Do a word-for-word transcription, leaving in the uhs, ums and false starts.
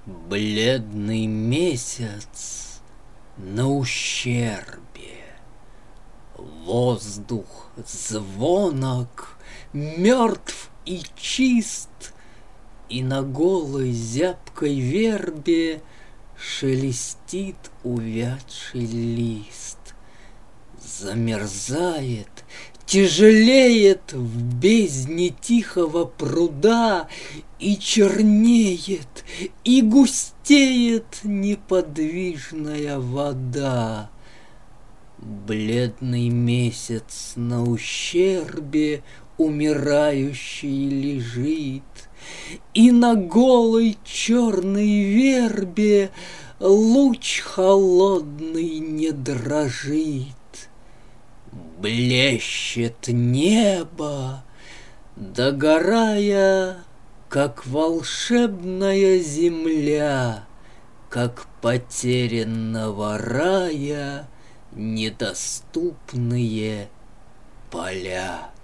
Бледный месяц на ущербе, воздух звонок, мертв и чист, и на голой зябкой вербе шелестит увядший лист. Замерзает, тяжелеет в бездне тихого пруда, и чернеет, и густеет неподвижная вода. Бледный месяц на ущербе умирающий лежит, и на голой черной вербе луч холодный не дрожит. Блещет небо, догорая, как волшебная земля, как потерянного рая недоступные поля.